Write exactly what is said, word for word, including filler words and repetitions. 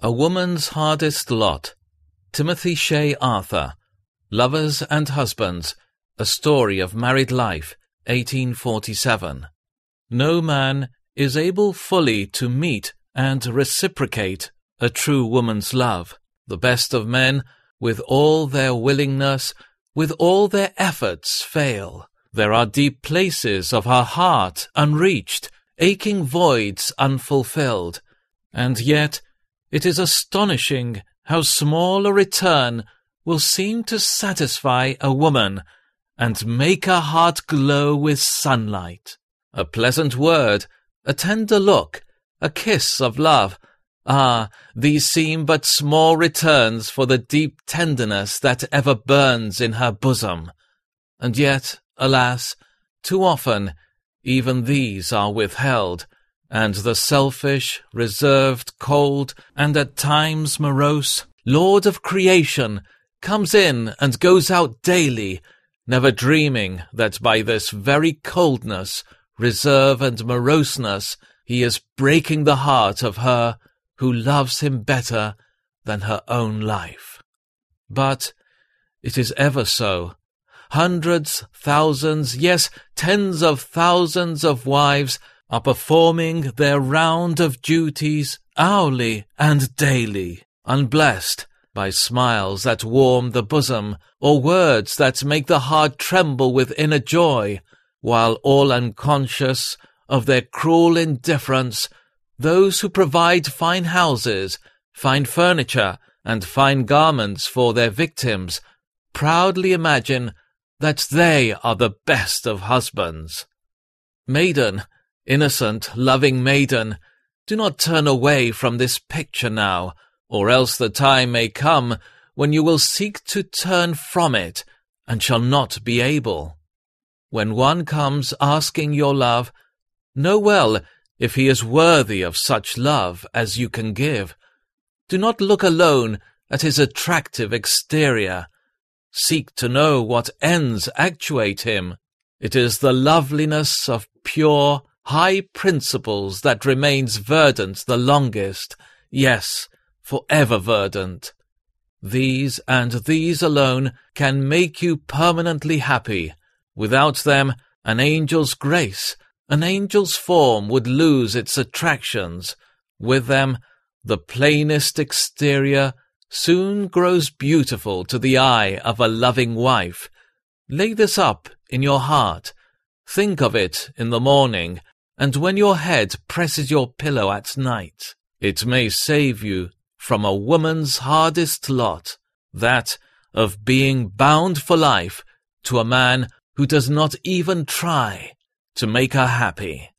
A Woman's Hardest Lot. Timothy Shea Arthur. Lovers and Husbands. A Story of Married Life, eighteen forty-seven. No man is able fully to meet and reciprocate a true woman's love. The best of men, with all their willingness, with all their efforts, fail. There are deep places of her heart unreached, aching voids unfulfilled, and yet it is astonishing how small a return will seem to satisfy a woman and make her heart glow with sunlight. A pleasant word, a tender look, a kiss of love, ah, these seem but small returns for the deep tenderness that ever burns in her bosom. And yet, alas, too often even these are withheld, and the selfish, reserved, cold, and at times morose Lord of creation comes in and goes out daily, never dreaming that by this very coldness, reserve, and moroseness he is breaking the heart of her who loves him better than her own life. But it is ever so. Hundreds, thousands, yes, tens of thousands of wives are performing their round of duties hourly and daily, unblessed by smiles that warm the bosom, or words that make the heart tremble with inner joy, while all unconscious of their cruel indifference, those who provide fine houses, fine furniture, and fine garments for their victims, proudly imagine that they are the best of husbands. Maiden, innocent, loving maiden, do not turn away from this picture now, or else the time may come when you will seek to turn from it, and shall not be able. When one comes asking your love, know well if he is worthy of such love as you can give. Do not look alone at his attractive exterior. Seek to know what ends actuate him. It is the loveliness of pure, high principles that remains verdant the longest, yes, forever verdant. These and these alone can make you permanently happy. Without them, an angel's grace, an angel's form would lose its attractions. With them, the plainest exterior soon grows beautiful to the eye of a loving wife. Lay this up in your heart. Think of it in the morning, and when your head presses your pillow at night. It may save you from a woman's hardest lot, that of being bound for life to a man who does not even try to make her happy.